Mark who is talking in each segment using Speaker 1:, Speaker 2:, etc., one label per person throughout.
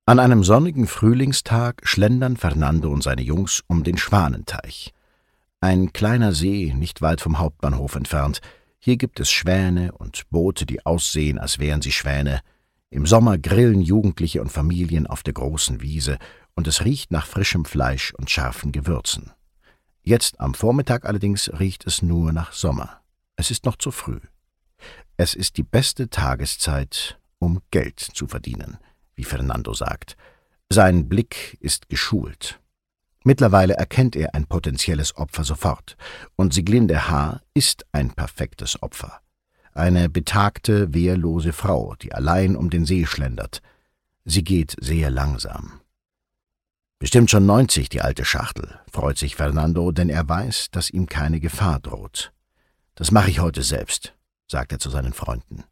Speaker 1: An einem sonnigen Frühlingstag schlendern Fernando und seine Jungs um den Schwanenteich. Ein kleiner See, nicht weit vom Hauptbahnhof entfernt. Hier gibt es Schwäne und Boote, die aussehen, als wären sie Schwäne. Im Sommer grillen Jugendliche und Familien auf der großen Wiese, und es riecht nach frischem Fleisch und scharfen Gewürzen. Jetzt am Vormittag allerdings riecht es nur nach Sommer. Es ist noch zu früh. Es ist die beste Tageszeit, um Geld zu verdienen, wie Fernando sagt. Sein Blick ist geschult. Mittlerweile erkennt er ein potenzielles Opfer sofort, und Sieglinde H. ist ein perfektes Opfer. Eine betagte, wehrlose Frau, die allein um den See schlendert. Sie geht sehr langsam. »Bestimmt schon 90, die alte Schachtel«, freut sich Fernando, denn er weiß, dass ihm keine Gefahr droht. »Das mache ich heute selbst«, sagt er zu seinen Freunden.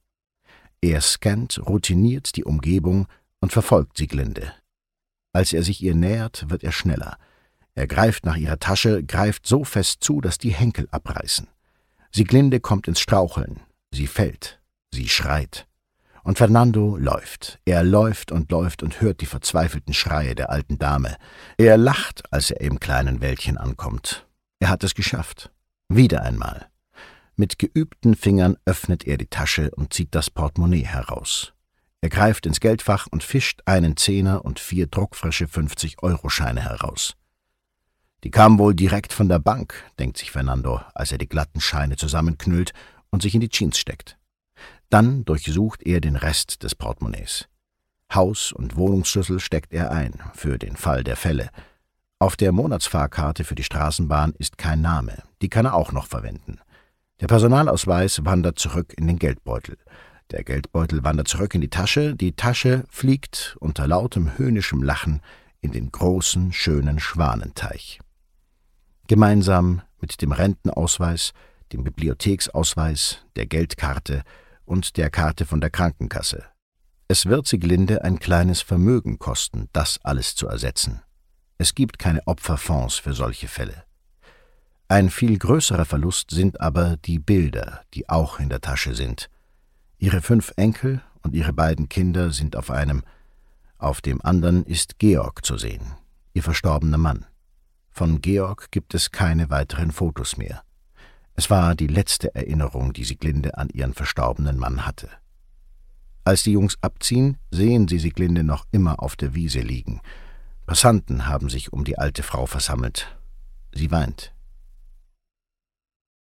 Speaker 1: Er scannt routiniert die Umgebung und verfolgt Sieglinde. Als er sich ihr nähert, wird er schneller. Er greift nach ihrer Tasche, greift so fest zu, dass die Henkel abreißen. Sieglinde kommt ins Straucheln. Sie fällt. Sie schreit. Und Fernando läuft. Er läuft und hört die verzweifelten Schreie der alten Dame. Er lacht, als er im kleinen Wäldchen ankommt. Er hat es geschafft. Wieder einmal. Mit geübten Fingern öffnet er die Tasche und zieht das Portemonnaie heraus. Er greift ins Geldfach und fischt einen Zehner und 4 druckfrische 50-Euro-Scheine heraus. Die kamen wohl direkt von der Bank, denkt sich Fernando, als er die glatten Scheine zusammenknüllt und sich in die Jeans steckt. Dann durchsucht er den Rest des Portemonnaies. Haus- und Wohnungsschlüssel steckt er ein, für den Fall der Fälle. Auf der Monatsfahrkarte für die Straßenbahn ist kein Name, die kann er auch noch verwenden. Der Personalausweis wandert zurück in den Geldbeutel. Der Geldbeutel wandert zurück in die Tasche fliegt unter lautem höhnischem Lachen in den großen, schönen Schwanenteich. Gemeinsam mit dem Rentenausweis, dem Bibliotheksausweis, der Geldkarte und der Karte von der Krankenkasse. Es wird Sieglinde ein kleines Vermögen kosten, das alles zu ersetzen. Es gibt keine Opferfonds für solche Fälle. Ein viel größerer Verlust sind aber die Bilder, die auch in der Tasche sind. Ihre 5 Enkel und ihre beiden Kinder sind auf einem. Auf dem anderen ist Georg zu sehen, ihr verstorbener Mann. Von Georg gibt es keine weiteren Fotos mehr. Es war die letzte Erinnerung, die Sieglinde an ihren verstorbenen Mann hatte. Als die Jungs abziehen, sehen sie Sieglinde noch immer auf der Wiese liegen. Passanten haben sich um die alte Frau versammelt. Sie weint.